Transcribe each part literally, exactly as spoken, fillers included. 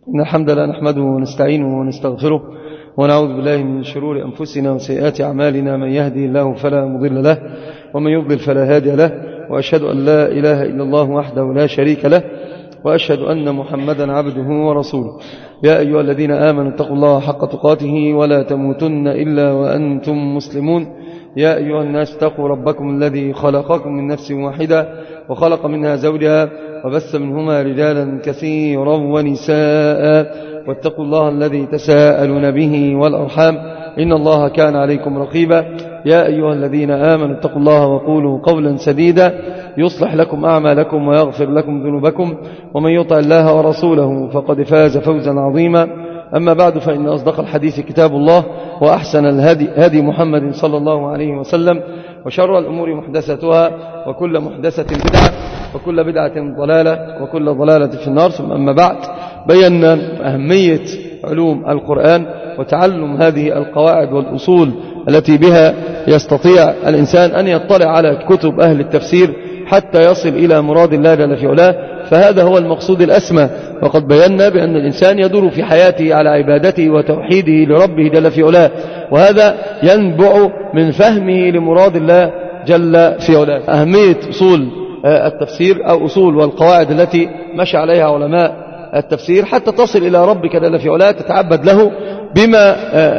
إن الحمد لله نحمده ونستعينه ونستغفره ونعوذ بالله من شرور أنفسنا وسيئات أعمالنا. من يهدي الله فلا مضل له ومن يضلل فلا هادي له، وأشهد أن لا إله إلا الله وحده لا شريك له، وأشهد أن محمدا عبده ورسوله. يا أيها الذين آمنوا اتقوا الله حق تقاته ولا تموتن إلا وأنتم مسلمون. يا أيها الناس اتقوا ربكم الذي خلقكم من نفس واحدة وخلق منها زوجها وبث منهما رجالا كثيرا ونساء، واتقوا الله الذي تساءلون به والأرحام إن الله كان عليكم رقيبا. يا أيها الذين آمنوا اتقوا الله وقولوا قولا سديدا يصلح لكم أعمالكم ويغفر لكم ذنوبكم، ومن يطع الله ورسوله فقد فاز فوزا عظيما. أما بعد، فإن أصدق الحديث كتاب الله، وأحسن الهدي هدي محمد صلى الله عليه وسلم، وشر الأمور محدثاتها، وكل محدثة بدعة، وكل بدعة ضلالة، وكل ضلالة في النار. ثم أما بعد، بينا أهمية علوم القرآن وتعلم هذه القواعد والأصول التي بها يستطيع الإنسان أن يطلع على كتب أهل التفسير حتى يصل إلى مراد الله جل في علاه. فهذا هو المقصود الأسمى. وقد بينا بأن الإنسان يدور في حياته على عبادته وتوحيده لربه جل في علاه، وهذا ينبع من فهمه لمراد الله جل في علاه. أهمية أصول التفسير أو أصول والقواعد التي مشى عليها علماء التفسير حتى تصل إلى ربك جل في علاه، تتعبد له بما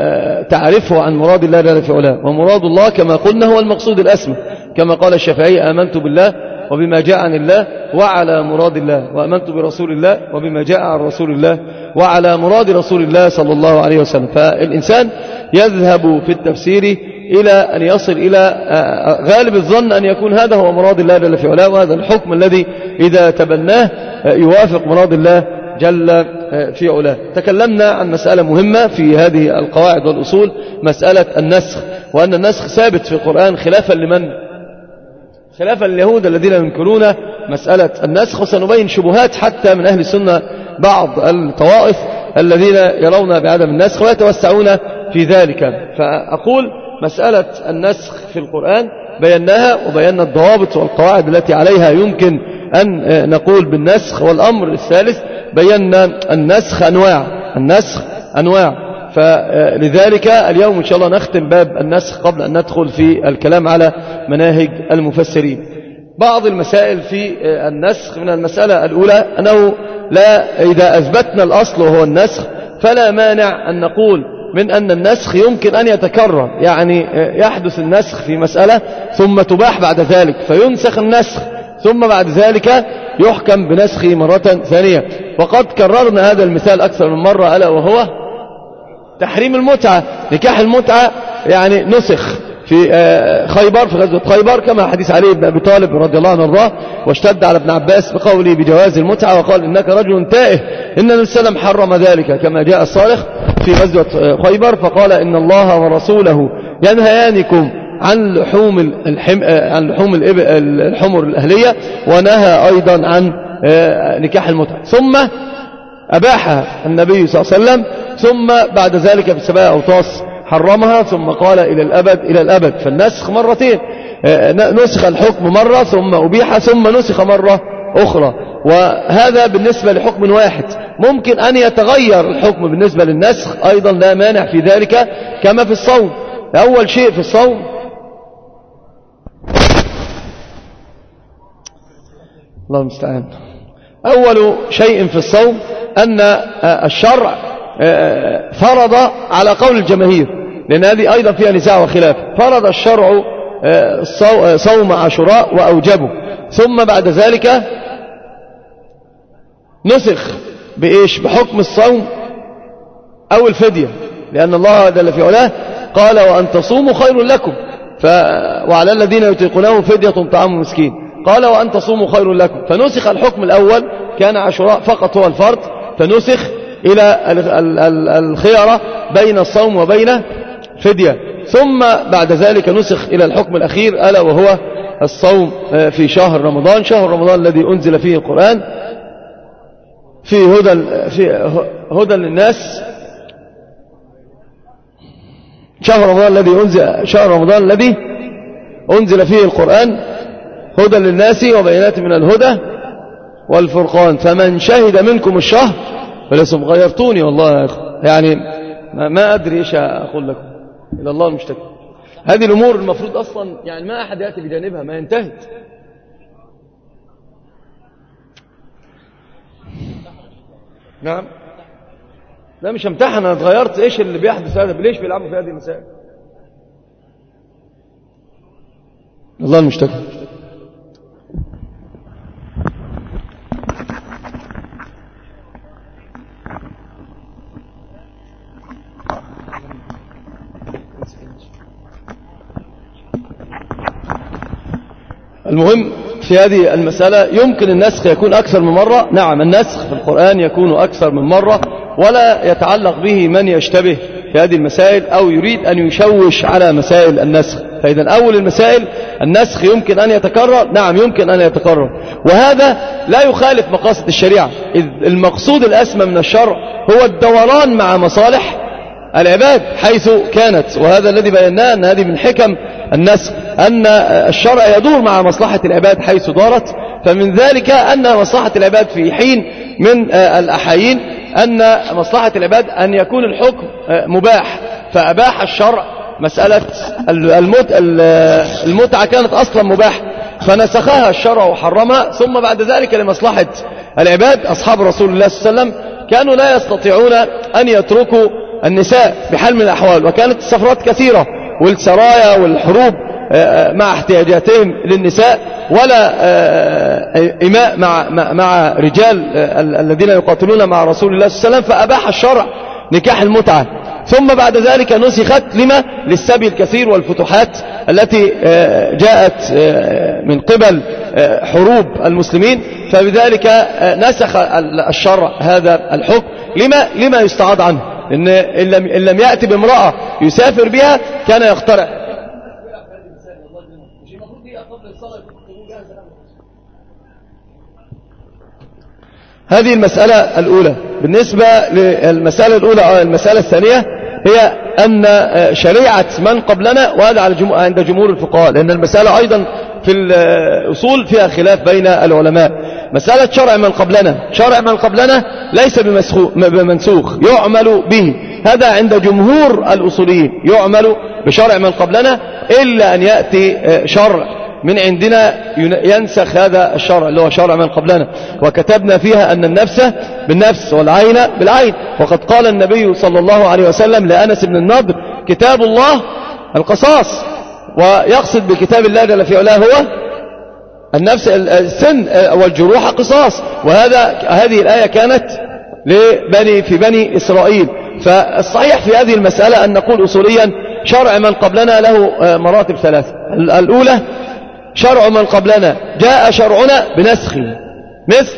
تعرفه عن مراد الله جل في علاه. ومراد الله كما قلنا هو المقصود الأسمى، كما قال الشافعي: آمنت بالله وبما جاء عن الله وعلى مراد الله، وآمنت برسول الله وبما جاء عن رسول الله وعلى مراد رسول الله صلى الله عليه وسلم. فالإنسان يذهب في التفسير إلى أن يصل إلى غالب الظن أن يكون هذا هو مراد الله جل في علاه، وهذا الحكم الذي إذا تبناه يوافق مراد الله جل في علاه. تكلمنا عن مسألة مهمة في هذه القواعد والأصول، مسألة النسخ، وأن النسخ ثابت في القرآن خلافا لمن؟ خلافا اليهود الذين ينكرون مسألة النسخ. وسنبين شبهات حتى من أهل السنة بعض الطوائف الذين يرون بعدم النسخ ويتوسعون في ذلك. فأقول مسألة النسخ في القرآن بيناها، وبينا الضوابط والقواعد التي عليها يمكن أن نقول بالنسخ. والأمر الثالث بينا النسخ أنواع، النسخ أنواع. فلذلك اليوم إن شاء الله نختم باب النسخ قبل أن ندخل في الكلام على مناهج المفسرين. بعض المسائل في النسخ: من المسألة الأولى أنه لا إذا أثبتنا الأصل وهو النسخ فلا مانع أن نقول من أن النسخ يمكن أن يتكرر، يعني يحدث النسخ في مسألة ثم تباح بعد ذلك فينسخ النسخ، ثم بعد ذلك يحكم بنسخه مرة ثانية. وقد كررنا هذا المثال أكثر من مرة، ألا وهو تحريم المتعة. نكاح المتعة يعني نسخ في خيبر، في غزوة خيبر، كما حديث علي بن أبي طالب رضي الله عنه وارضاه، واشتد على ابن عباس بقوله بجواز المتعة، وقال: إنك رجل تائه، إن النبي صلى الله عليه وسلم حرم ذلك، كما جاء الصارخ في غزوة خيبر فقال: إن الله ورسوله ينهيانكم عن لحوم الحم... عن لحوم الحمر الأهلية، ونهى أيضا عن نكاح المتعة. ثم أباحها النبي صلى الله عليه وسلم، ثم بعد ذلك في سبع أوطاس حرمها، ثم قال إلى الأبد إلى الأبد. فالنسخ مرتين، نسخ الحكم مرة ثم أبيح ثم نسخ مرة أخرى. وهذا بالنسبة لحكم واحد. ممكن أن يتغير الحكم بالنسبة للنسخ أيضا، لا مانع في ذلك، كما في الصوم. أول شيء في الصوم الله المستعان أول شيء في الصوم أن الشرع فرض على قول الجماهير، لأن هذه أيضا فيها نزاع وخلاف. فرض الشرع صوم عاشوراء وأوجبه، ثم بعد ذلك نسخ بإيش؟ بحكم الصوم أو الفدية، لأن الله جل في علاه قال: وأن تصوموا خير لكم، ف... وعلى الذين يطيقونه فدية طعام مسكين. قال: وأن تصوموا خير لكم. فنسخ الحكم الأول، كان عاشوراء فقط هو الفرض، فنسخ إلى الخيارة بين الصوم وبين فدية. ثم بعد ذلك نسخ إلى الحكم الأخير، ألا وهو الصوم في شهر رمضان، شهر رمضان الذي أنزل فيه القرآن، فيه هدى في هدى للناس، شهر رمضان الذي أنزل شهر رمضان الذي أنزل فيه القرآن هدى للناس وبينات من الهدى والفرقان، فمن شهد منكم الشهر ولسم غيرتوني والله يا أخي، يعني ما أدري إيش أقول لكم، إلى الله المشتكى. هذه الأمور المفروض أصلا يعني ما أحد يأتي بجانبها، ما ينتهت. نعم، لا مش امتحن، أنا اتغيرت. إيش اللي بيحدث هذا؟ ليش بيلعبوا في هذه المسائل؟ الله المشتكى. المهم في هذه المسألة يمكن النسخ يكون أكثر من مرة. نعم، النسخ في القرآن يكون أكثر من مرة، ولا يتعلق به من يشتبه في هذه المسائل أو يريد أن يشوش على مسائل النسخ. فإذا أول المسائل النسخ يمكن أن يتكرر، نعم يمكن أن يتكرر، وهذا لا يخالف مقاصد الشريعة، إذ المقصود الأسمى من الشرع هو الدوران مع مصالح العباد حيث كانت. وهذا الذي بيناه أن هذه من حكم النسخ، أن الشرع يدور مع مصلحة العباد حيث دارت. فمن ذلك أن مصلحة العباد في حين من الأحايين أن مصلحة العباد أن يكون الحكم مباح، فأباح الشرع مسألة المتعة كانت أصلا مباح فنسخها الشرع وحرمها. ثم بعد ذلك لمصلحة العباد أصحاب رسول الله صلى الله عليه وسلم كانوا لا يستطيعون أن يتركوا النساء بحال من الأحوال، وكانت السفرات كثيرة والسرايا والحروب مع احتياجاتهم للنساء، ولا إماء مع, مع رجال الذين يقاتلون مع رسول الله صلى الله عليه وسلم، فأباح الشرع نكاح المتعة. ثم بعد ذلك نسخت لما؟ للسبي الكثير والفتوحات التي جاءت من قبل حروب المسلمين، فبذلك نسخ الشرع هذا الحكم. لما؟ لما يستعاض عنه، إن إن لم يأتي بامرأة يسافر بها كان يخترع. هذه المسألة الأولى. بالنسبة للمسألة الأولى، المسألة الثانية هي أن شريعة من قبلنا، وهذا عند جمهور الفقهاء، لأن المسألة أيضا في الأصول فيها خلاف بين العلماء. مسألة شرع من قبلنا، شرع من قبلنا ليس بمنسوخ، يعمل به. هذا عند جمهور الأصوليين، يعمل بشرع من قبلنا إلا أن يأتي شرع من عندنا ينسخ هذا الشرع اللي هو شرع من قبلنا. وكتبنا فيها أن النفس بالنفس والعين بالعين، وقد قال النبي صلى الله عليه وسلم لأنس بن النضر كتاب الله القصاص، ويقصد بكتاب الله جل في علاه هو النفس السن والجروح قصاص. وهذا هذه الآية كانت لبني في بني إسرائيل. فالصحيح في هذه المسألة أن نقول أصوليا شرع من قبلنا له مراتب ثلاثة. الأولى شرع من قبلنا جاء شرعنا بنسخه، مثل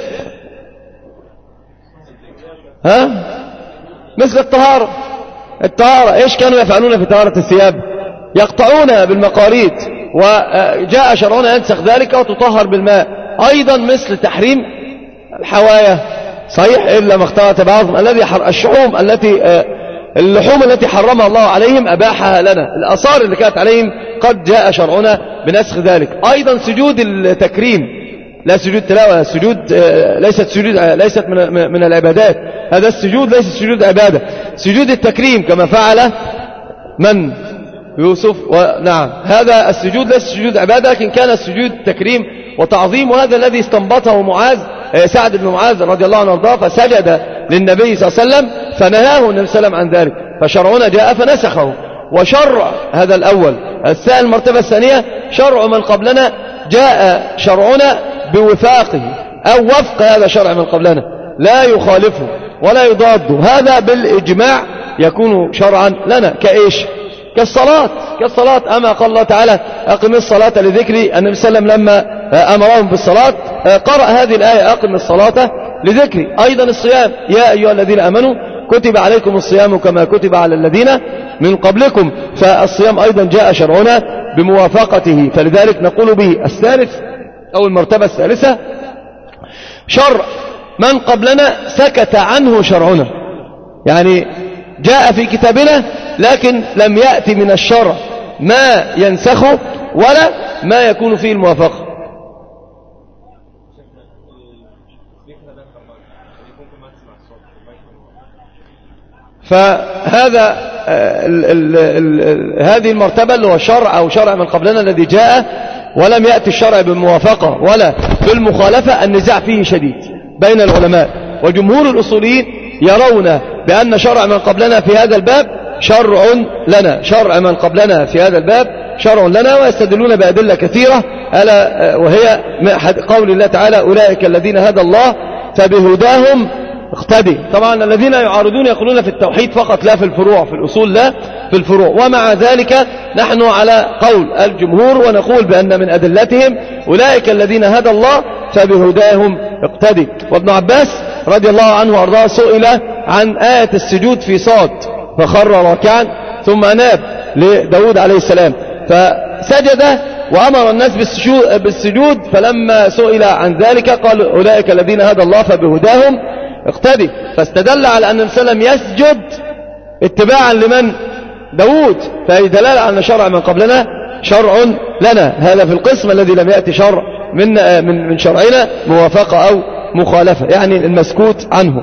ها مثل الطهارة. الطهارة إيش كانوا يفعلون في طهارة الثياب؟ يقطعونها بالمقاريد، وجاء شرعنا ينسخ ذلك وتطهر بالماء. أيضا مثل تحريم الحوايا، صحيح إلا ما اختلط بعضهم، الذي الشحوم التي اللحوم التي حرمها الله عليهم أباحها لنا، الآثار اللي كانت عليهم قد جاء شرعنا بنسخ ذلك. أيضا سجود التكريم، لا سجود تلاوة، سجود ليست سجود ليست من من العبادات، هذا السجود ليس سجود عبادة، سجود التكريم كما فعل من يوسف. ونعم هذا السجود ليس سجود عبادة، لكن كان سجود تكريم وتعظيم، وهذا الذي استنبطه معاذ سعد بن معاذ رضي الله عنه وارضاه، فسجد للنبي صلى الله عليه وسلم فنهاه النبي صلى الله عليه وسلم عن ذلك، فشرعنا جاء فنسخه. وشرع هذا الأول. الثاني المرتبة الثانية شرع من قبلنا جاء شرعنا بوفاقه أو وفق هذا شرع من قبلنا، لا يخالفه ولا يضاده، هذا بالإجماع يكون شرعا لنا. كإيش؟ كالصلاة. كالصلاة أما قال الله تعالى أقم الصلاة لذكري، النبي صلى الله عليه وسلم لما أمرهم بالصلاة قرأ هذه الآية أقم الصلاة لذكري. أيضا الصيام، يا أيها الذين آمنوا كتب عليكم الصيام كما كتب على الذين من قبلكم، فالصيام أيضا جاء شرعنا بموافقته، فلذلك نقول به. الثالث أو المرتبة الثالثة شرع من قبلنا سكت عنه شرعنا، يعني جاء في كتابنا لكن لم يأتي من الشرع ما ينسخه ولا ما يكون فيه الموافقة. فهذا ال ال ال هذه المرتبة اللي هو الشرع أو شرع من قبلنا الذي جاء ولم يأتي الشرع بالموافقة ولا بالمخالفة، النزاع فيه شديد بين العلماء، وجمهور الأصوليين يرون بأن شرع من قبلنا في هذا الباب شرع لنا، شرع من قبلنا في هذا الباب شرع لنا، ويستدلون بأدلة كثيرة ألا وهي قول الله تعالى أولئك الذين هدى الله فبهداهم اقتدي. طبعا الذين يعارضون يقولون في التوحيد فقط لا في الفروع، في الأصول لا في الفروع، ومع ذلك نحن على قول الجمهور ونقول بأن من أدلتهم أولئك الذين هدى الله فبهداهم اقتدي. وابن عباس رضي الله عنه وارضاه سئل عن آية السجود في صاد فخر راكعا ثم أناب لداود عليه السلام فسجد وأمر الناس بالسجود، فلما سئل عن ذلك قال أولئك الذين هدى الله فبهداهم اقتدي، فاستدل على أن النبي صلى الله عليه وسلم يسجد اتباعا لمن؟ داود، فهي دلالة على أن شرع من قبلنا شرع لنا. هذا في القسم الذي لم يأتي شرع من من من شرعنا موافقة أو مخالفة، يعني المسكوت عنه.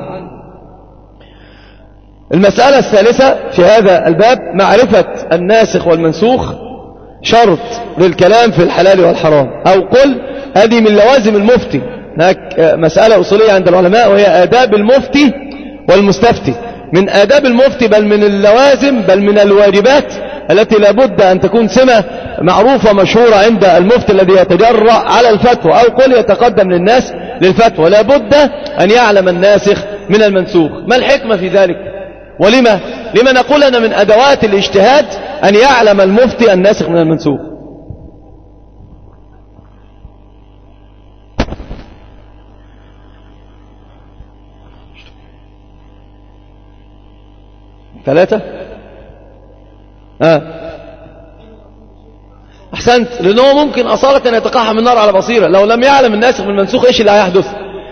المسألة الثالثة في هذا الباب معرفة الناسخ والمنسوخ شرط للكلام في الحلال والحرام، أو قل هذه من لوازم المفتي. هناك مسألة أصولية عند العلماء وهي آداب المفتي والمستفتي. من آداب المفتي بل من اللوازم بل من الواجبات التي لابد أن تكون سمة معروفة مشهورة عند المفتي الذي يتجرأ على الفتوى، أو قل يتقدم للناس للفتوى، لابد أن يعلم الناسخ من المنسوخ. ما الحكمة في ذلك؟ ولما لما نقول أن من أدوات الاجتهاد أن يعلم المفتي الناسخ من المنسوخ؟ ثلاثة آه. أحسنت، لأنه ممكن أصالة يتقحم النار على بصيرة. لو لم يعلم الناسخ من المنسوخ إيش اللي هيحدث؟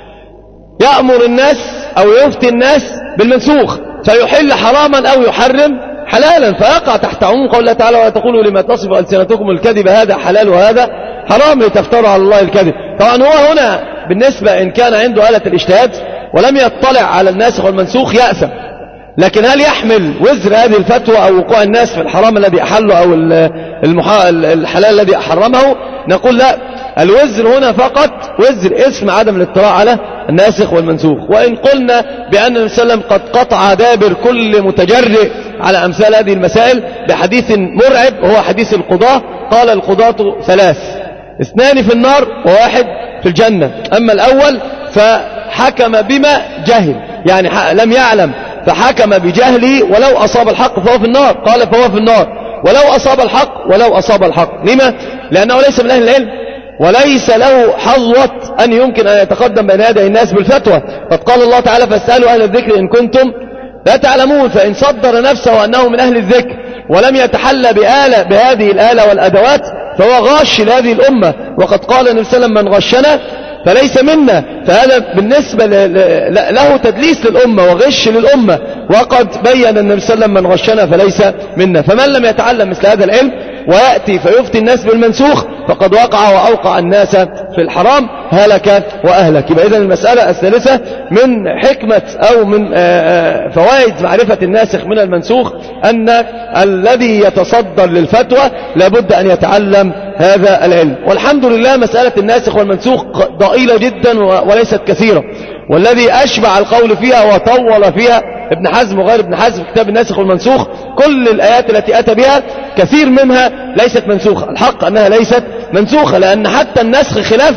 يأمر الناس أو يفتي الناس بالمنسوخ فيحل حراما أو يحرم حلالا، فيقع تحت عموم قول الله تعالى ولا تقولوا لما تصف ألسنتكم الكذب هذا حلال وهذا حرام لتفتروا على الله الكذب. طبعا هو هنا بالنسبة إن كان عنده آلة الاجتهاد ولم يطلع على الناسخ والمنسوخ يأثم، لكن هل يحمل وزر هذه الفتوى أو وقوع الناس في الحرام الذي أحله أو المحا... الحلال الذي أحرمه؟ نقول لا، الوزر هنا فقط وزر اسم عدم الاطلاع على الناسخ والمنسوخ. وإن قلنا بأن النبي صلى الله عليه وسلم قد قطع دابر كل متجرئ على أمثال هذه المسائل بحديث مرعب وهو حديث القضاة، قال القضاة ثلاث، اثنان في النار وواحد في الجنة. أما الأول فحكم بما جهل، يعني لم يعلم فحكم بجهله ولو أصاب الحق فهو في النار، قال فهو في النار ولو أصاب الحق ولو أصاب الحق. لما؟ لأنه ليس من أهل العلم وليس له حظوة أن يمكن أن يتقدم بين يدي الناس بالفتوى. قد قال الله تعالى فاسألوا أهل الذكر إن كنتم لا تعلمون، فإن صدر نفسه أنه من أهل الذكر ولم يتحلى بآلة بهذه الآلة والأدوات فهو غاش لهذه الأمة، وقد قال النبي صلى الله عليه وسلم من غشنا فليس منا، فهذا بالنسبة له تدليس للأمة وغش للأمة، وقد بين النبي صلى الله عليه وسلم من غشنا فليس منا. فمن لم يتعلم مثل هذا العلم ويأتي فيفتي الناس بالمنسوخ فقد وقع وأوقع الناس في الحرام هلك وأهلك. يبقى إذن المسألة الثالثة من حكمة أو من فوائد معرفة الناسخ من المنسوخ أن الذي يتصدر للفتوى لابد أن يتعلم هذا العلم. والحمد لله مسألة الناسخ والمنسوخ ضئيلة جدا وليست كثيرة، والذي أشبع القول فيها وطول فيها ابن حزم وغير ابن حزم في كتاب الناسخ والمنسوخ. كل الآيات التي أتى بها كثير منها ليست منسوخة، الحق أنها ليست منسوخة، لأن حتى النسخ خلاف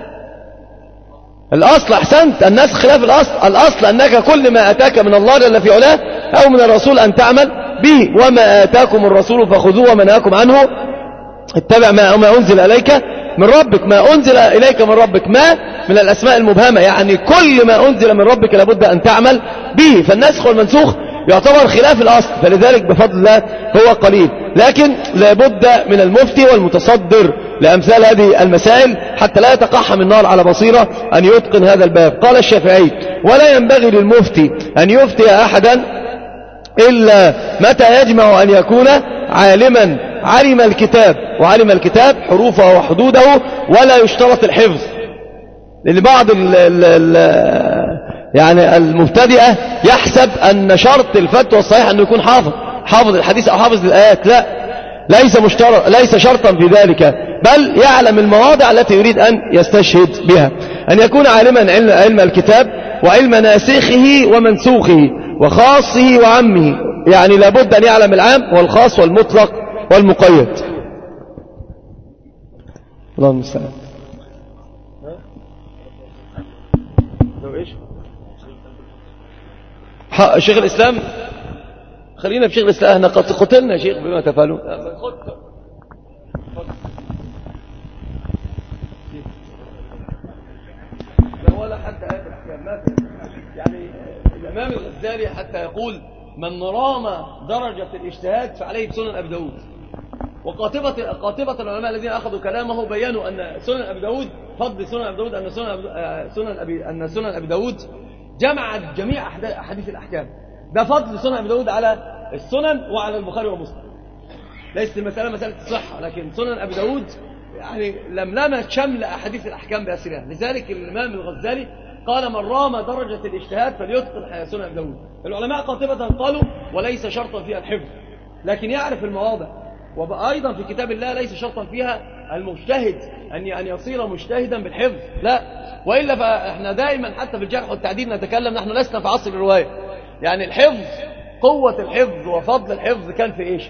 الأصل. أحسنت، النسخ خلاف الأصل. الأصل أنك كل ما أتاك من الله جل في علاه أو من الرسول أن تعمل به، وما آتاكم الرسول فخذوه وما نهاكم عنه اتبع ما, ما أنزل إليك من ربك. ما أنزل إليك من ربك ما من الأسماء المبهمة، يعني كل ما أنزل من ربك لابد أن تعمل به. فالنسخ والمنسوخ يعتبر خلاف الأصل، فلذلك بفضل الله هو قليل، لكن لابد من المفتي والمتصدر لأمثال هذه المسائل حتى لا يتقحم النار على بصيرة أن يتقن هذا الباب. قال الشافعي ولا ينبغي للمفتي أن يفتي أحدا إلا متى يجمع أن يكون عالما علم الكتاب وعلم الكتاب حروفه وحدوده ولا يشترط الحفظ. لأن بعض ال ال ال يعني المبتدئة يحسب أن شرط الفتوى الصحيح أنه يكون حافظ حافظ الحديث أو حافظ الآيات. لا، ليس مشترط، ليس شرطا في ذلك، بل يعلم المواضع التي يريد أن يستشهد بها. أن يكون عالما علم, علم الكتاب وعلم ناسخه ومنسوخه وخاصه وعمه، يعني لابد أن يعلم العام والخاص والمطلق والمقيد. الله المستعان. شيخ الإسلام، خلينا في شيخ الإسلام. احنا قتلنا يا شيخ بما تفعلون. ولا حتى آيات الأحكام ما يعني الإمام الغزالي حتى يقول من رام درجة الاجتهاد فعليه بسنن أبي داود. وقاطبة قاطبة العلماء الذين أخذوا كلامه بيانوا أن سنن أبي داود، فضل سنن أبي داود، أن سنن أبي سنن أبي أن سنن أبي داود جمعت جميع أحاديث الأحكام. ده فضل سنن أبي داود على السنن وعلى البخاري ومسلم. ليست المسألة مسألة الصحة، لكن سنن أبي داود يعني لملمت شمل أحاديث الأحكام بأسرها. لذلك الإمام الغزالي قال من رام درجة الاجتهاد فليتقن سنن أبي داود. العلماء قاطبة قالوا وليس شرطا فيها الحفظ، لكن يعرف المواضع. وأيضا في كتاب الله ليس شرطا فيها المجتهد أن أن يصير مجتهدا بالحفظ، لا، وإلا فإحنا دائما حتى في الجرح والتعديل نتكلم نحن لسنا في عصر الرواية. يعني الحفظ، قوة الحفظ وفضل الحفظ كان في إيش؟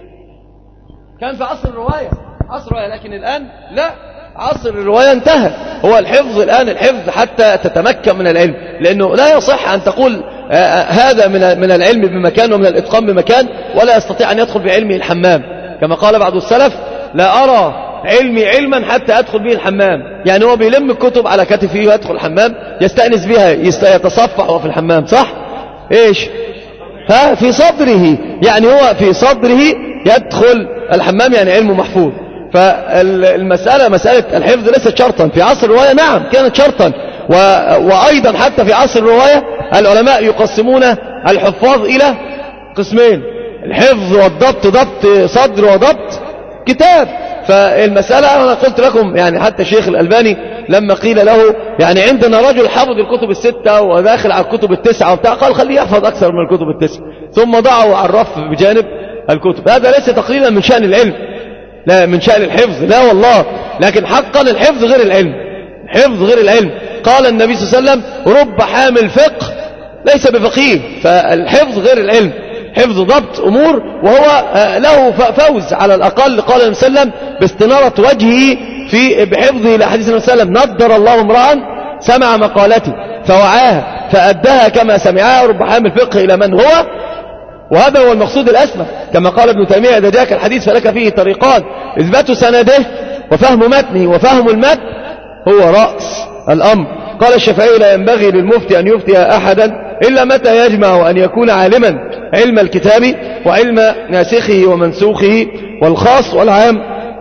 كان في عصر الرواية، عصر الرواية. لكن الآن لا، عصر الرواية انتهى. هو الحفظ الآن الحفظ حتى تتمكن من العلم، لأنه لا يصح أن تقول آه هذا من من العلم بمكان ومن الإتقان بمكان ولا يستطيع أن يدخل بعلمه الحمام، كما قال بعض السلف لا أرى علمي علما حتى أدخل به الحمام. يعني هو بيلم الكتب على كتفه ويدخل الحمام يستأنس بها، يتصفح وفي الحمام، صح؟ إيش؟ ها في صدره، يعني هو في صدره يدخل الحمام، يعني علمه محفوظ. فالمسألة مسألة الحفظ ليست شرطا في عصر الرواية، نعم كانت شرطا. و... وأيضا حتى في عصر الرواية العلماء يقسمون الحفاظ إلى قسمين: الحفظ والضبط، ضبط صدر وضبط كتاب. فالمسألة أنا قلت لكم يعني حتى شيخ الألباني لما قيل له يعني عندنا رجل حفظ الكتب الستة وداخل على الكتب التسعة وبتاع، قال خليه يحفظ أكثر من الكتب التسعة، ثم ضعه على الرف بجانب الكتب. هذا ليس تقليلا من شأن العلم، لا من شأن الحفظ، لا والله، لكن حقا الحفظ غير العلم، الحفظ غير العلم. قال النبي صلى الله عليه وسلم رب حامل فقه ليس بفقيه. فالحفظ غير العلم، حفظ ضبط أمور، وهو له فوز على الأقل. قال النبي صلى الله عليه وسلم باستنارة وجهه في بحفظه لحديث النبي صلى الله عليه وسلم: نضر الله امرأ سمع مقالتي فوعاها فأداها كما سمعها، رب حامل فقه إلى من هو. وهذا هو المقصود الأسمى، كما قال ابن تيمية: إذا جاءك الحديث فلك فيه طريقان: إثبات سنده وفهم متنه، وفهم المتن هو رأس الأمر. قال الشافعي: لا ينبغي للمفتي أن يفتي أحدا إلا متى يجمع أن يكون عالما علم الكتاب وعلم ناسخه ومنسوخه والخاص والعام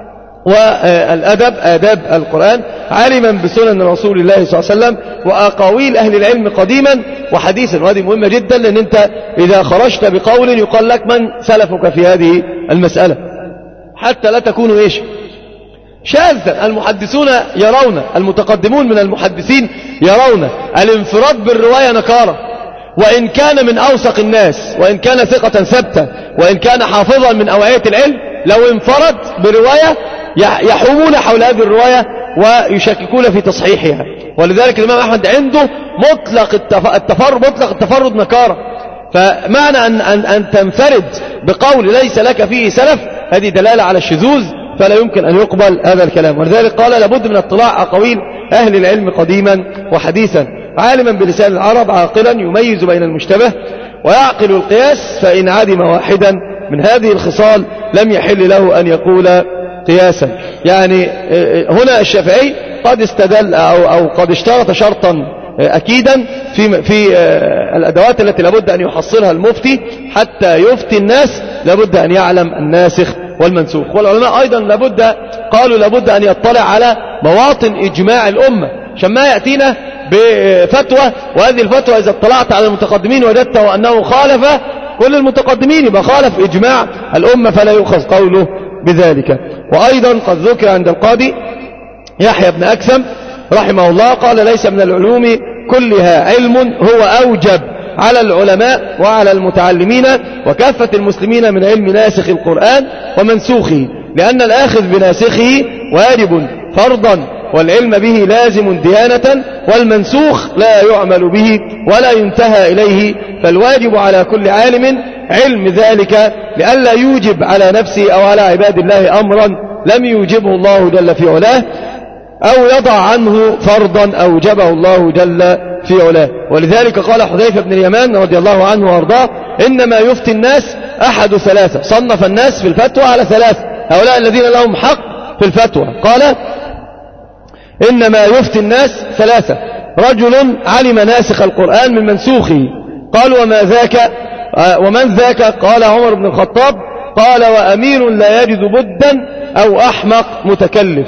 والأدب، آداب القرآن، عالما بسنن رسول الله صلى الله عليه وسلم وأقاويل أهل العلم قديما وحديثا. وهذه مهمة جدا، لأن أنت إذا خرجت بقول يقال لك من سلفك في هذه المسألة، حتى لا تكونوا إيش شاذا. المحدثون يرون، المتقدمون من المحدثين يرون الانفراد بالرواية نكارة، وإن كان من أوثق الناس، وإن كان ثقة ثبتة، وإن كان حافظا من أوعية العلم، لو انفرد برواية يحومون حول هذه الرواية ويشككون في تصحيحها. ولذلك الإمام أحمد عنده مطلق التفرد، مطلق التفرد نكارة. فمعنى أن, أن, أن تنفرد بقول ليس لك فيه سلف، هذه دلالة على الشذوذ، فلا يمكن أن يقبل هذا الكلام. ولذلك قال: لابد من اطلاع أقاويل أهل العلم قديما وحديثا، عالما بلسان العرب، عاقلا يميز بين المشتبه ويعقل القياس، فإن عدم واحدا من هذه الخصال لم يحل له أن يقول قياسا. يعني هنا الشافعي قد استدل أو, أو قد اشترط شرطا أكيدا في, في الأدوات التي لابد أن يحصلها المفتي حتى يفتي الناس، لابد أن يعلم الناسخ والمنسوخ. والعلماء أيضا لابد قالوا لابد أن يطلع على مواطن إجماع الأمة، عشان ما يأتينا بفتوى وهذه الفتوى إذا اطلعت على المتقدمين وجدته أنه خالف كل المتقدمين، يبقى خالف إجماع الأمة فلا يؤخذ قوله بذلك. وأيضا قد ذكر عند القاضي يحيى بن أكثم رحمه الله قال: ليس من العلوم كلها علم هو أوجب على العلماء وعلى المتعلمين وكافة المسلمين من علم ناسخ القرآن ومنسوخه، لأن الآخذ بناسخه واجب فرضا، والعلم به لازم ديانة، والمنسوخ لا يعمل به ولا ينتهى إليه، فالواجب على كل عالم علم ذلك لئلا يوجب على نفسه أو على عباد الله أمرا لم يوجبه الله جل في علاه، أو يضع عنه فرضا أوجبه الله جل في علاه. ولذلك قال حذيفة بن اليمان رضي الله عنه وارضاه: إنما يفتي الناس أحد ثلاثة. صنف الناس في الفتوى على ثلاثة، هؤلاء الذين لهم حق في الفتوى. قال: إنما يفتي الناس ثلاثة: رجل علم ناسخ القرآن من منسوخه. قال: وما ذاك ومن ذاك؟ قال: عمر بن الخطاب. قال: وأمير لا يجد بدا أو أحمق متكلف.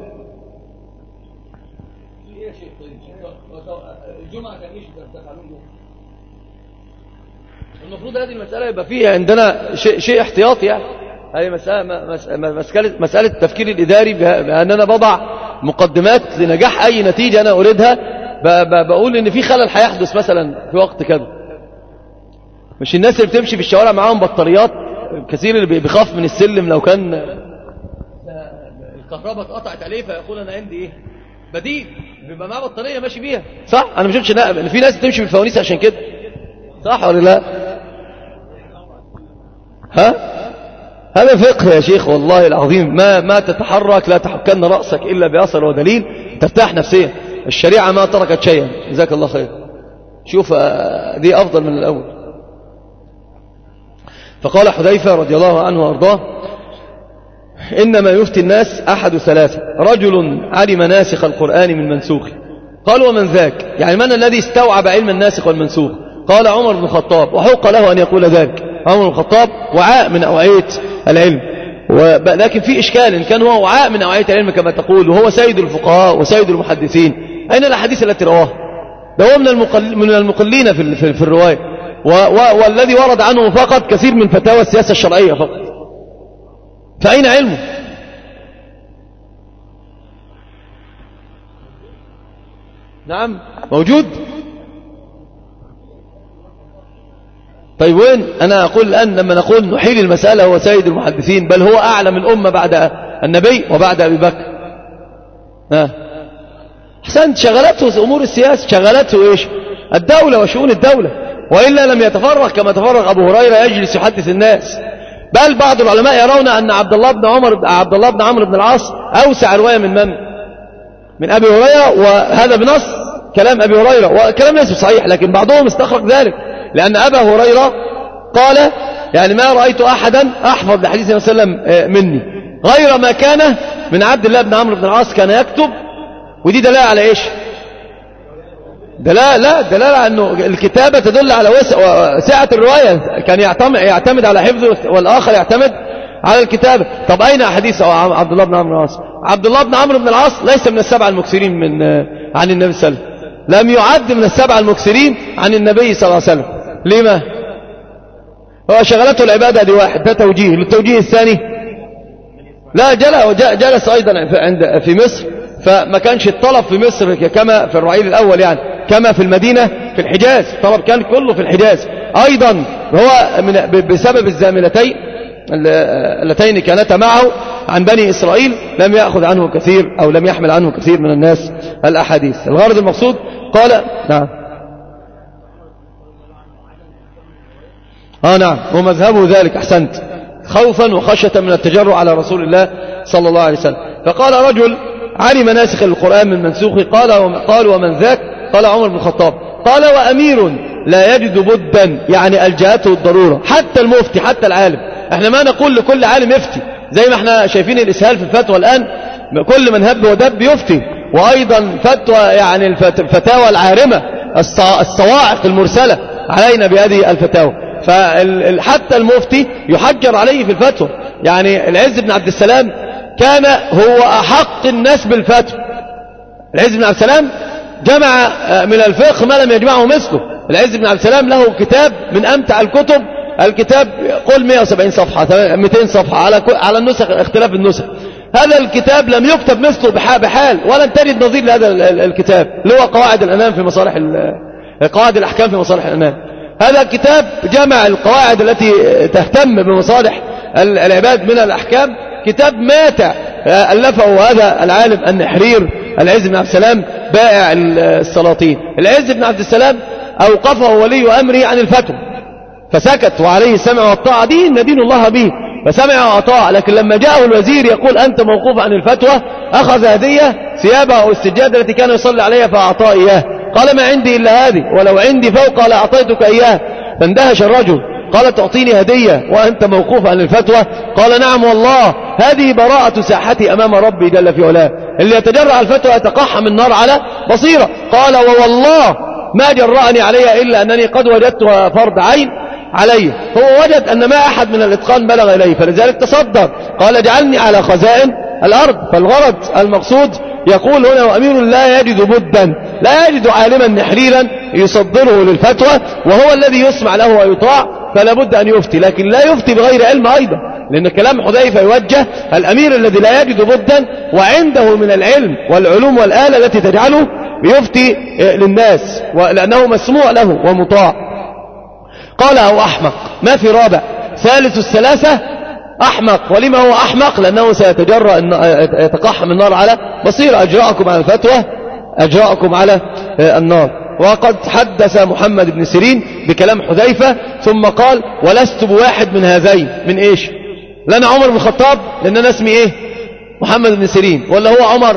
المفروض هذه المسألة يبقى فيها عندنا شيء, شيء احتياطي، يعني هذه مسألة, مسألة, مسألة التفكير الإداري بأننا بضع مقدمات لنجاح أي نتيجة أنا أريدها. بقول إن في خلل هيحدث مثلا في وقت كذا. مش الناس اللي بتمشي في الشوارع معاهم بطاريات، كثير اللي بيخاف من السلم لو كان الكهرباء اتقطعت عليه فيقول أنا عندي إيه بديل، بيبقى معاه بطارية ماشي بيها. صح؟ أنا مش شفتش ان في ناس بتمشي بالفوانيس عشان كده. صح ولا لا؟ ها؟ هذا فقه يا شيخ والله العظيم. ما ما تتحرك لا تحكن رأسك إلا بأثر ودليل ترتاح نفسيا. الشريعة ما تركت شيئا. جزاك الله خير. شوف دي أفضل من الأول. فقال حذيفة رضي الله عنه وأرضاه: إنما يفتي الناس أحد ثلاثة: رجل علم ناسخ القرآن من منسوخه. قال: ومن ذاك؟ يعني من الذي استوعب علم الناسخ والمنسوخ؟ قال: عمر بن الخطاب. وحق له أن يقول ذلك. عمر بن الخطاب وعاء من أوعية العلم، ولكن في إشكال إن كان هو وعاء من أوعية العلم كما تقول وهو سيد الفقهاء وسيد المحدثين، أين الأحاديث التي رواه؟ ده هو من المقل من المقلين في في, في الرواية، والذي ورد عنه فقط كثير من فتاوى السياسة الشرعية فقط. فأين علمه؟ نعم موجود. طيب وين؟ أنا أقول الآن لما نقول نحيل المسألة هو سيد المحدثين، بل هو أعلم الأمة بعد النبي وبعد أبي بكر. ها حسنت. شغلته أمور السياسة، شغلته إيش؟ الدولة وشؤون الدولة، وإلا لم يتفرغ كما تفرغ أبو هريرة يجلس يحدث الناس. بل بعض العلماء يرون أن عبد الله بن عمر عبد الله بن عمرو بن العاص أوسع رواية من من؟ من أبي هريرة، وهذا بنص كلام أبي هريرة، وكلام ليس صحيح، لكن بعضهم استخرج ذلك لأن أبا هريرة قال: يعني ما رأيت أحدا أحفظ لحديث النبي صلى الله عليه وسلم مني غير ما كان من عبد الله بن عمرو بن العاص كان يكتب. ودي دلالة على إيش؟ دلالة لا دلالة أنه الكتابة تدل على سعة الرواية، كان يعتمد, يعتمد على حفظه والآخر يعتمد على الكتابة. طب أين حديث عبد الله بن عمرو بن العاص؟ عبد الله بن عمرو بن العاص ليس من السبعة المكثرين من عن النبي صلى الله عليه وسلم، لم يعد من السبعة المكثرين عن النبي صلى الله عليه وسلم. لما؟ هو شغلته العبادة دي واحد، ده توجيه. للتوجيه الثاني لا جلس أيضا عند في مصر، فما كانش الطلب في مصر كما في الرعيل الأول، يعني كما في المدينة في الحجاز، الطلب كان كله في الحجاز أيضا. هو من بسبب الزاملتين اللتين كانتا معه عن بني إسرائيل لم يأخذ عنه كثير أو لم يحمل عنه كثير من الناس الأحاديث. الغرض المقصود قال نعم آه نعم ومذهبه ذلك. أحسنت. خوفا وخشية من التجرع على رسول الله صلى الله عليه وسلم. فقال رجل علم ناسخ القرآن من منسوخه. قال قال ومن ذاك؟ قال عمر بن الخطاب. قال وأمير لا يجد بدا، يعني ألجأته الضرورة. حتى المفتي حتى العالم، احنا ما نقول لكل عالم يفتي زي ما احنا شايفين الإسهال في الفتوى الآن، كل من هب ودب يفتي. وأيضا فتوى يعني الفتاوى العارمة الصواعق المرسلة علينا بهذه الفتاوى، فحتى المفتي يحجر عليه في الفتوى. يعني العز بن عبد السلام كان هو أحق الناس بالفتوى. العز بن عبد السلام جمع من الفقه ما لم يجمعه مثله. العز بن عبد السلام له كتاب من أمتع الكتب، الكتاب قل مئة وسبعين صفحة مئتين صفحة على على النسخ، اختلاف النسخ. هذا الكتاب لم يكتب مثله بحال، ولن تجد نظير لهذا الكتاب اللي هو قواعد الأنام في مصالح قواعد الأحكام في مصالح الأنام. هذا الكتاب جمع القواعد التي تهتم بمصالح العباد من الأحكام، كتاب ماتع ألفه هذا العالم النحرير العز بن عبد السلام بائع السلاطين. العز بن عبد السلام أوقفه ولي أمره عن الفتوى فسكت، وعليه السمع والطاعة، دين ندين الله به، فسمع وأطاع. لكن لما جاءه الوزير يقول أنت موقوف عن الفتوى، أخذ هدية ثيابه أو السجادة التي كان يصلي عليها فأعطاه إياه. قال ما عندي إلا هذه، ولو عندي فوق لأعطيتك إياه. فاندهش الرجل، قال تعطيني هدية وأنت موقوف عن الفتوى؟ قال نعم والله، هذه براءة ساحتي أمام ربي جل في علاه، اللي يتجرع الفتوى يتقحم النار على بصيرة. قال ووالله ما جرأني عليها إلا أنني قد وجدتها فرض عين علي. هو وجد أن ما أحد من الإتقان بلغ إليه، فلذلك تصدر قال اجعلني على خزائن الأرض. فالغرض المقصود يقول هنا وأمير لا يجد بدا، لا يجد عالما نحريرا يصدره للفتوى وهو الذي يسمع له ويطاع، فلا بد أن يفتي، لكن لا يفتي بغير علم أيضا، لأن كلام حذيفة يوجه الأمير الذي لا يجد بدا وعنده من العلم والعلوم والآلة التي تجعله يفتي للناس، لأنه مسموع له ومطاع. قال أو أحمق، ما في رابع، ثالث الثلاثة أحمق. ولما هو أحمق؟ لأنه سيتجرأ يتقحم النار على بصير. أجراءكم على الفتوى أجراءكم على النار. وقد حدث محمد بن سيرين بكلام حذيفة ثم قال ولست بواحد من هذين. من إيش؟ لنا عمر بن الخطاب لأن أنا اسمي إيه؟ محمد بن سيرين، ولا هو عمر؟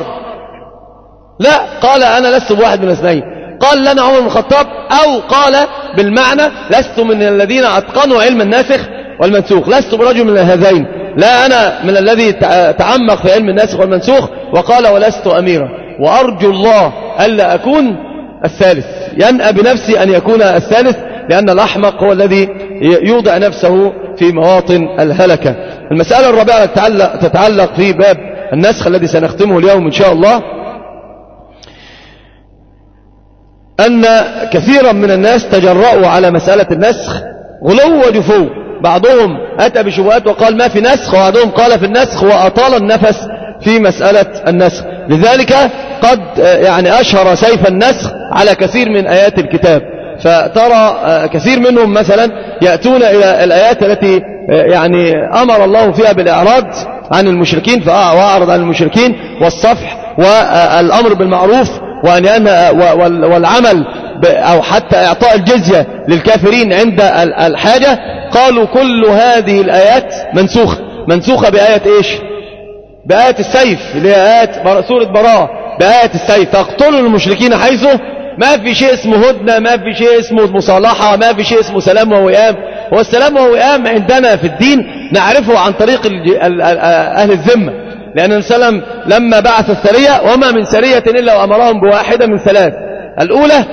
لا، قال أنا لست بواحد من الاثنين. قال لنا عمر بن الخطاب، أو قال بالمعنى لست من الذين أتقنوا علم الناسخ والمنسوخ، لست برجل من هذين، لا أنا من الذي تعمق في علم الناسخ والمنسوخ. وقال ولست أميرا، وأرجو الله ألا أكون الثالث، ينأى بنفسي أن يكون الثالث، لأن الأحمق هو الذي يوضع نفسه في مواطن الهلكة. المسألة الرابعة تتعلق, تتعلق في باب النسخ الذي سنختمه اليوم إن شاء الله، أن كثيرا من الناس تجرؤوا على مسألة النسخ غلو وجفو. بعضهم أتى بشبهات وقال ما في نسخ، وبعضهم قال في النسخ وأطال النفس في مسألة النسخ. لذلك قد يعني أشهر سيف النسخ على كثير من آيات الكتاب، فترى كثير منهم مثلا يأتون إلى الآيات التي يعني أمر الله فيها بالإعراض عن المشركين فأعرض عن المشركين، والصفح والأمر بالمعروف وأن ينهى والعمل أو حتى إعطاء الجزية للكافرين عند الحاجة. قالوا كل هذه الآيات منسوخة. منسوخة بآية إيش؟ بآية السيف اللي هي آيات سورة براءة، بآية السيف. فاقتلوا المشركين حيث ما في شيء اسمه هدنة، ما في شيء اسمه مصالحة، ما في شيء اسمه سلام ووئام. هو السلام ووئام عندنا في الدين نعرفه عن طريق أهل الذمة، لأن السلام لما بعث السرية وما من سرية إلا وأمرهم بواحدة من ثلاث: الأولى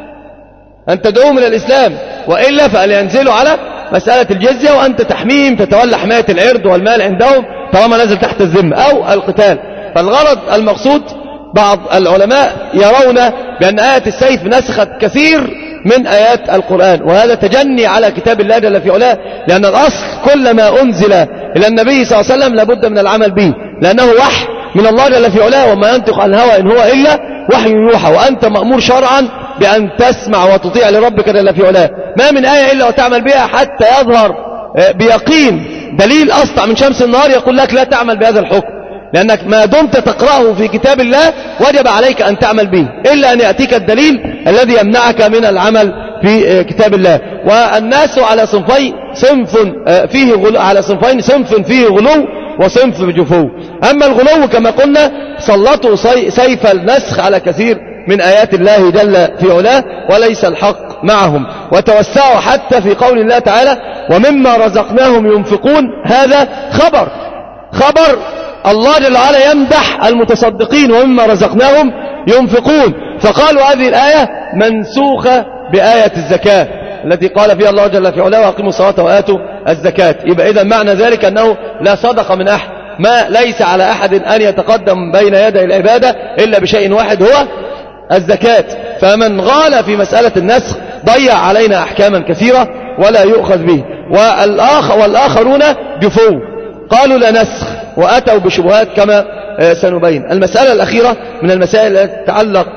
أن تدعوهم إلى الإسلام، وإلا فلينزلوا على مسألة الجزية، وأنت تحميهم تتولى حماية العرض والمال عندهم طالما نزل تحت الذمة، أو القتال. فالغرض المقصود بعض العلماء يرون بأن آية السيف نسخت كثير من آيات القرآن، وهذا تجني على كتاب الله جل في علاه، لأن الأصل كل ما أنزل إلى النبي صلى الله عليه وسلم لابد من العمل به، لأنه وحي من الله جل في علاه، وما ينطق عن الهوى إن هو إلا وحي يوحى، وأنت مأمور شرعا بأن تسمع وتطيع لربك جل في علاه. ما من آية إلا وتعمل بها حتى يظهر بيقين دليل أسطع من شمس النهار يقول لك لا تعمل بهذا الحكم، لأنك ما دمت تقرأه في كتاب الله وجب عليك أن تعمل به، إلا أن يأتيك الدليل الذي يمنعك من العمل في كتاب الله. والناس على صنفين، صنف فيه غلو، على صنفين، صنف فيه غلو وصنف جفو. أما الغلو كما قلنا سلطوا سيف النسخ على كثير من آيات الله جل في علاه، وليس الحق معهم، وتوسعوا حتى في قول الله تعالى ومما رزقناهم ينفقون. هذا خبر خبر الله جل وعلا يمدح المتصدقين ومما رزقناهم ينفقون، فقالوا هذه الآية منسوخة بآية الزكاة التي قال فيها الله جل في علاه وأقيموا الصلاة وآتوا الزكاة. يبقى إذا معنى ذلك أنه لا صدق من أحد، ما ليس على أحد أن يتقدم بين يدي العبادة إلا بشيء واحد هو الزكاة. فمن غال في مسألة النسخ ضيع علينا أحكاما كثيرة ولا يؤخذ به. والآخر والآخرون جفو قالوا لا نسخ وأتوا بشبهات كما سنبين. المسألة الأخيرة من المسائل التي تتعلق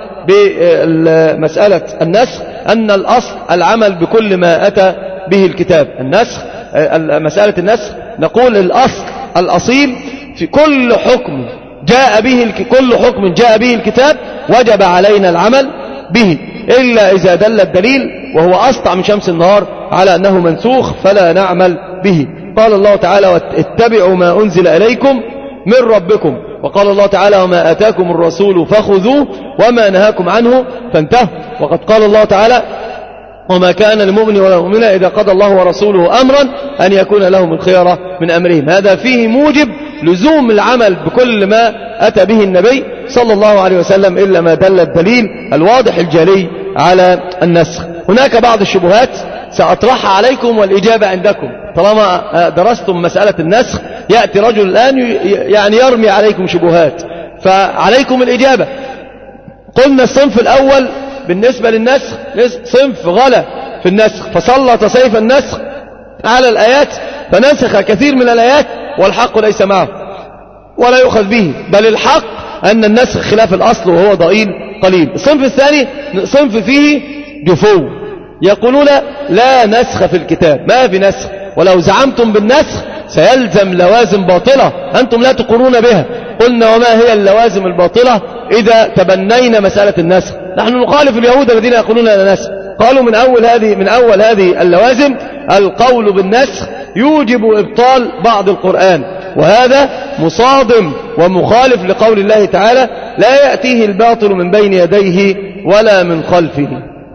بمسألة النسخ أن الأصل العمل بكل ما أتى به الكتاب. النسخ مسألة النسخ نقول الأصل الأصيل في كل حكم جاء به كل حكم جاء به الكتاب وجب علينا العمل به إلا إذا دل الدليل وهو أسطع من شمس النهار على أنه منسوخ فلا نعمل به. قال الله تعالى واتبعوا ما أنزل إليكم من ربكم، وقال الله تعالى وما آتاكم الرسول فخذوه وما نهاكم عنه فانتهوا. وقد قال الله تعالى وما كان لمؤمن ولا مؤمنة إذا قضى الله ورسوله أمرا أن يكون لهم الخيرة من أمرهم. هذا فيه موجب لزوم العمل بكل ما أتى به النبي صلى الله عليه وسلم إلا ما دل الدليل الواضح الجلي على النسخ. هناك بعض الشبهات سأطرحها عليكم والإجابة عندكم. طالما درستم مسألة النسخ يأتي رجل الآن يعني يرمي عليكم شبهات فعليكم الإجابة. قلنا الصنف الأول بالنسبة للنسخ صنف غلا في النسخ فسلط سيف النسخ على الآيات فنسخ كثير من الآيات والحق ليس معه ولا يؤخذ به، بل الحق أن النسخ خلاف الأصل وهو ضئيل قليل. الصنف الثاني صنف فيه جفو يقولون لا نسخ في الكتاب، ما في نسخ، ولو زعمتم بالنسخ سيلزم لوازم باطلة أنتم لا تقرون بها. قلنا وما هي اللوازم الباطلة إذا تبنينا مسألة النسخ؟ نحن نخالف اليهود الذين يقولون لا نسخ. قالوا من أول هذه من أول هذه اللوازم القول بالنسخ يوجب إبطال بعض القرآن، وهذا مصادم ومخالف لقول الله تعالى لا يأتيه الباطل من بين يديه ولا من خلفه.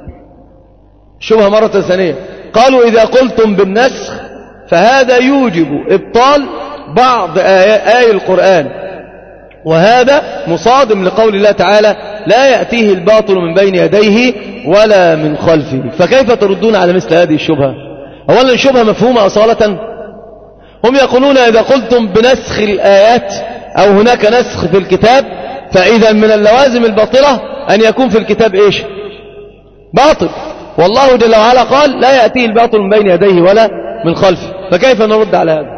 شبهة مرة ثانية قالوا إذا قلتم بالنسخ فهذا يوجب إبطال بعض آي القرآن، وهذا مصادم لقول الله تعالى لا يأتيه الباطل من بين يديه ولا من خلفه. فكيف تردون على مثل هذه الشبهة؟ أولا الشبهة مفهومة أصالة. هم يقولون إذا قلتم بنسخ الآيات أو هناك نسخ في الكتاب فإذا من اللوازم الباطلة أن يكون في الكتاب إيش؟ باطل، والله جل وعلا قال لا يأتيه الباطل من بين يديه ولا من خلفه. فكيف نرد على هذا؟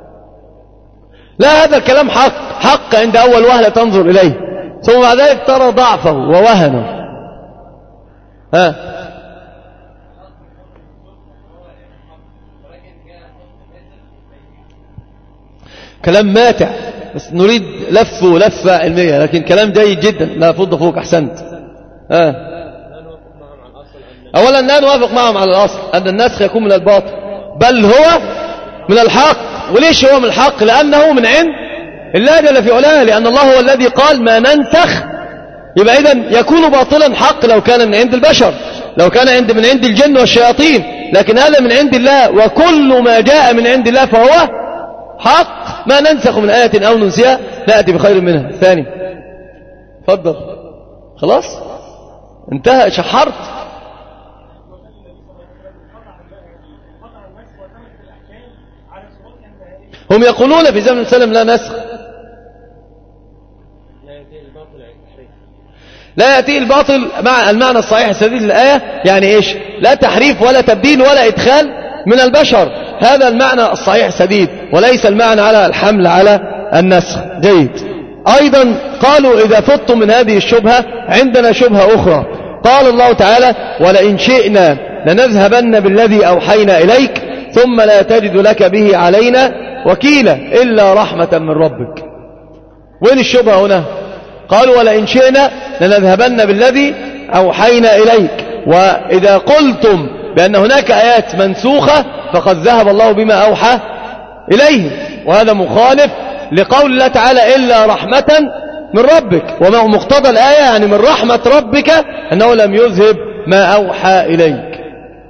لا، هذا الكلام حق حق عند أول وهلة تنظر إليه، ثم بعد ذلك ترى ضعفه ووهنه. ها كلام ماتع، بس نريد لف ولفة علمية، لكن كلام جيد جدا. لا فض فوق، أحسنت. ها أولا لا نوافق معهم على الأصل أن النسخ يكون من الباطل، بل هو من الحق. وليش هو من الحق؟ لأنه من عند الله جل في علاه، لأن الله هو الذي قال ما ننسخ. يبقى إذن يكون باطلا حق لو كان من عند البشر، لو كان عند من عند الجن والشياطين، لكن هذا من عند الله، وكل ما جاء من عند الله فهو حق. ما ننسخ من آية أو ننسيها نأتي بخير منها. ثاني فضل، خلاص انتهى، شحرت. هم يقولون في زمن السلام لا نسخ، لا يأتي الباطل مع المعنى الصحيح السديد للآية. يعني إيش؟ لا تحريف ولا تبديل ولا إدخال من البشر، هذا المعنى الصحيح السديد، وليس المعنى على الحمل على النسخ. جيد. أيضا قالوا إذا فتم من هذه الشبهة عندنا شبهة أخرى. قال الله تعالى ولئن شئنا لنذهبن بالذي أوحينا إليك ثم لا تجد لك به علينا وكيلا إلا رحمة من ربك. وين الشبهة هنا؟ قالوا ولئن شئنا لنذهبن بالذي أوحينا إليك. وإذا قلتم بأن هناك آيات منسوخة فقد ذهب الله بما أوحى إليه، وهذا مخالف لقول الله تعالى إلا رحمة من ربك. وما مقتضى الآية يعني من رحمة ربك أنه لم يذهب ما أوحى إليك.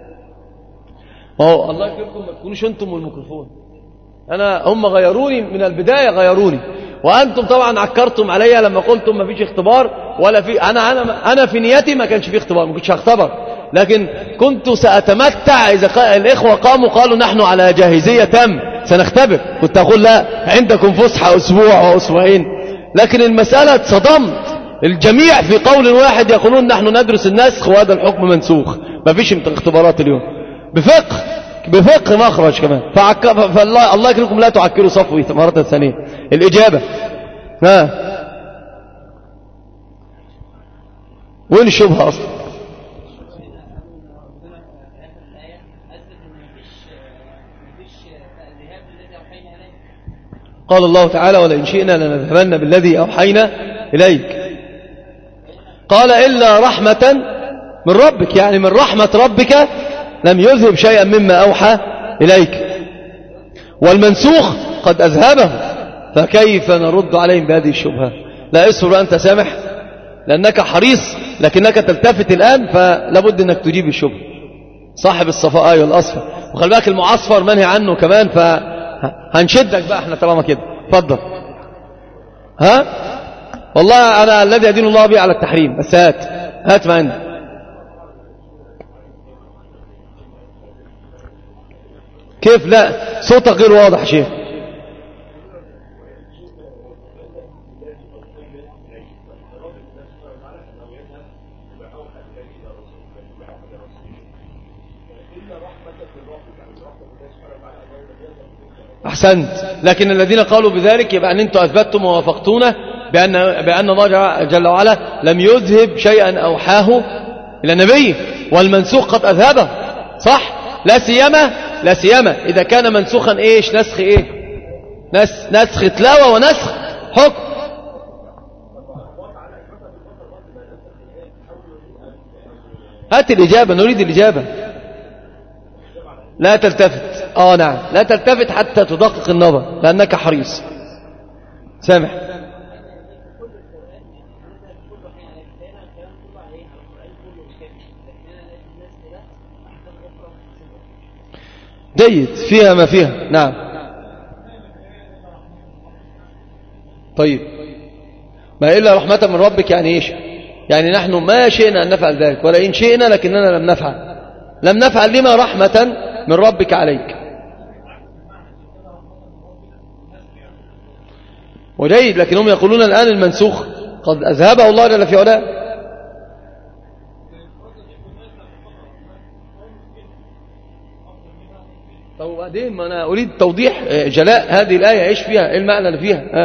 أوه الله يكرمكم، ما تكونوش أنتم والميكروفون. أنا هم غيروني من البداية، غيروني، وأنتم طبعا عكرتم عليا لما قلتم ما فيش اختبار ولا في. أنا أنا أنا في نيتي ما كانش في اختبار، ما كنتش هختبر، لكن كنت سأتمتع إذا الإخوة قاموا قالوا نحن على جاهزية تم سنختبر، كنت أقول لا عندكم فسحة أسبوع وأسبوعين. لكن المسألة صدمت، الجميع في قول واحد يقولون نحن ندرس النسخ وهذا الحكم منسوخ، ما فيش اختبارات اليوم بفقه بفقه مخرج كمان. فالله الله يكرمكم لا تعكروا صفوي مرة ثانية. الإجابة ها وين الشبهة أصلا؟ قال الله تعالى ولئن شئنا لنذهبن بالذي أوحينا إليك. قال إلا رحمة من ربك، يعني من رحمة ربك لم يذهب شيئا مما أوحى إليك، والمنسوخ قد أذهبه، فكيف نرد عليهم بهذه الشبهة؟ لا اصبر أنت سامح لأنك حريص لكنك تلتفت الآن، فلابد أنك تجيب الشبهة. صاحب الصفاء أيوة الأصفر، وخلي بالك المعصفر منهي عنه كمان، فهنشدك بقى احنا طالما كده. اتفضل. ها والله أنا الذي يدين الله به على التحريم، بس هات هات ما عندي. كيف؟ لا صوتك غير واضح شيخ. أحسنت، لكن الذين قالوا بذلك يبقى أن أنتم أثبتتم ووافقتونا بأن, بأن الله جل وعلا لم يذهب شيئا أوحاه إلى النبي، والمنسوخ قد أذهبه. صح؟ لا سيما لا سيما إذا كان منسوخا إيش؟ نسخ إيه؟ نس نسخ تلاوة ونسخ حكم. هات الإجابة، نريد الإجابة. لا تلتفت. آه نعم، لا تلتفت حتى تدقق النظر لأنك حريص. سامح. جيد، فيها ما فيها. نعم. طيب، ما إلا رحمة من ربك يعني إيش؟ يعني نحن ما شئنا أن نفعل ذلك، ولئن شئنا لكننا لم نفعل. لم نفعل لما رحمة من ربك عليك. وجيد، لكنهم يقولون الآن المنسوخ قد أذهبه الله جل في علاه. طب وبعدين ما أنا أريد توضيح جلاء هذه الآية، إيش فيها؟ إيه المعنى اللي فيها؟ آه.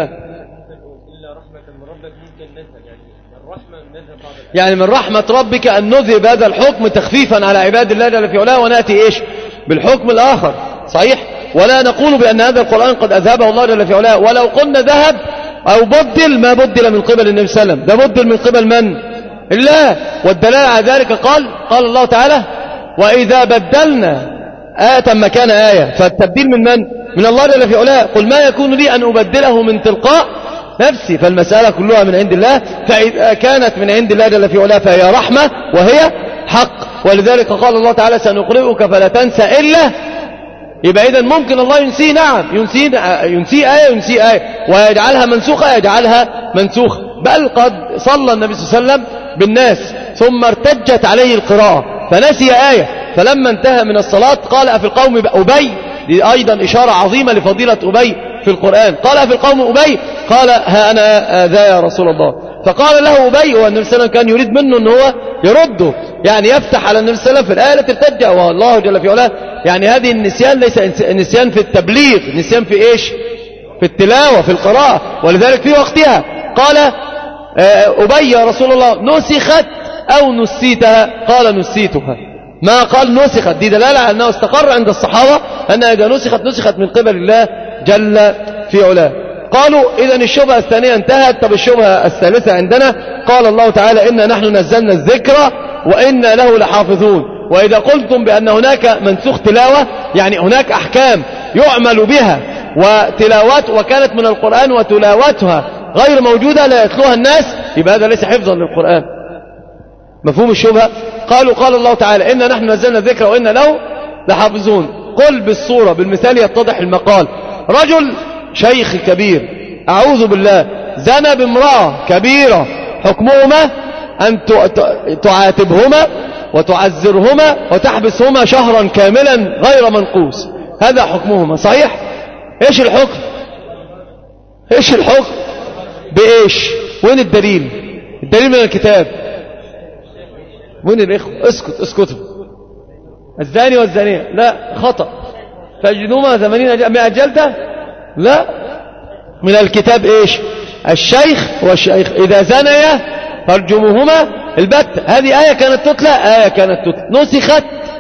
إلا رحمة من ربك ممكن نذهب، يعني الرحمة نذهب بعض الآية، يعني من رحمة ربك أن نذهب هذا الحكم تخفيفا على عباد الله جل في علاه، ونأتي إيش بالحكم الآخر. صحيح؟ ولا نقول بأن هذا القرآن قد أذهبه الله جل في علاه، ولو قلنا ذهب أو بدل ما بدل من قبل النبي صلى الله عليه وسلم، ده بدل من قبل من؟ الله. والدلالة على ذلك قال قال الله تعالى وإذا بدلنا آية مكان آية، فالتبديل من من؟ من الله جل في علاه. قل ما يكون لي أن أبدله من تلقاء نفسي، فالمسألة كلها من عند الله، فإذا كانت من عند الله جل في علاه فهي رحمة وهي حق. ولذلك قال الله تعالى سنقرئك فلا تنسى إلا، يبقى إذن ممكن الله ينسيه. نعم ينسيه، ينسيه آية ينسيه آية، ويجعلها منسوخة يجعلها منسوخة. بل قد صلى النبي صلى الله عليه وسلم بالناس ثم ارتجت عليه القراءة فنسي آية، فلما انتهى من الصلاة قال أفي القوم أبي، دي أيضا إشارة عظيمة لفضيلة أبي في القرآن. قال أفي القوم أبي، قال ها أنا ذا يا رسول الله. فقال له أبي، والنبي صلى الله عليه وسلم كان يريد منه أن هو يرده، يعني يفتح على النبي صلى الله عليه وسلم في الآية التي ارتجى. والله جل في علاه يعني هذه النسيان ليس نسيان في التبليغ، نسيان في إيش؟ في التلاوة في القراءة. ولذلك في وقتها قال أبي يا رسول الله نسخت أو نسيتها؟ قال نسيتها. ما قال نسخت، دي دلالة على أنه استقر عند الصحابة أنها إذا نسخت نسخت من قبل الله جل في علاه. قالوا إذن الشبهة الثانية انتهت. طب الشبهة الثالثة عندنا قال الله تعالى إنا نحن نزلنا الذكر وإنا له لحافظون. وإذا قلتم بأن هناك منسوخ تلاوة، يعني هناك أحكام يعمل بها وتلاوات وكانت من القرآن وتلاوتها غير موجودة لا يتلوها الناس، يبقى هذا ليس حفظا للقرآن. مفهوم الشبهة؟ قالوا قال الله تعالى إنا نحن نزلنا الذكر وإنا له لحافظون. قل بالصورة بالمثال يتضح المقال. رجل شيخ كبير أعوذ بالله زنى بامرأة كبيرة، حكمهما أن تعاتبهما وتعزرهما وتحبسهما شهرا كاملا غير منقوص، هذا حكمهما. صحيح؟ ايش الحكم؟ ايش الحكم؟ بايش؟ وين الدليل؟ الدليل من الكتاب. وين الاخوة؟ اسكت اسكتوا. الزاني والزانية لا خطأ، فاجلدوهما ثمانين مئة جلدة لا، من الكتاب إيش؟ الشيخ والشيخ إذا زنيا فارجموهما البت. هذه آية كانت تتلى، آية كانت تتلى نسخت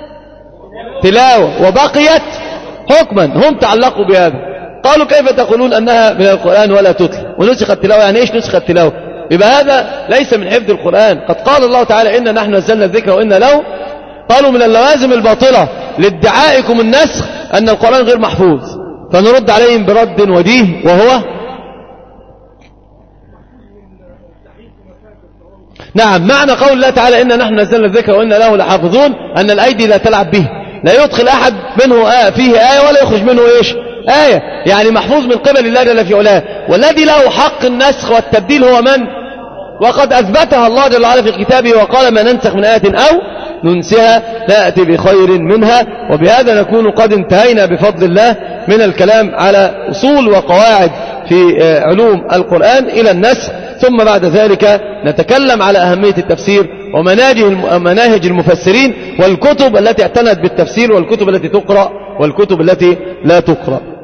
تلاوة وبقيت حكما. هم تعلقوا بهذا، قالوا كيف تقولون أنها من القرآن ولا تتلى ونسخت تلاوة؟ يعني إيش نسخت تلاوة؟ يبقى هذا ليس من حفظ القرآن. قد قال الله تعالى إنا نحن نزلنا الذكر وإنا له. قالوا من اللوازم الباطلة لادعائكم النسخ أن القرآن غير محفوظ، فنرد عليهم برد وديه وهو نعم معنى قول الله تعالى إنا نحن نزلنا الذكر وإنا له لحافظون أن الأيدي لا تلعب به، لا يدخل أحد منه آية فيه آية ولا يخرج منه إيش آية، يعني محفوظ من قبل الله جل في علاه. والذي له حق النسخ والتبديل هو من؟ وقد أثبتها الله جل وعلا في كتابه وقال ما ننسخ من آية أو ننسها نأتي بخير منها. وبهذا نكون قد انتهينا بفضل الله من الكلام على أصول وقواعد في علوم القرآن إلى النسخ، ثم بعد ذلك نتكلم على أهمية التفسير ومناهج المفسرين والكتب التي اعتنت بالتفسير والكتب التي تقرأ والكتب التي لا تقرأ.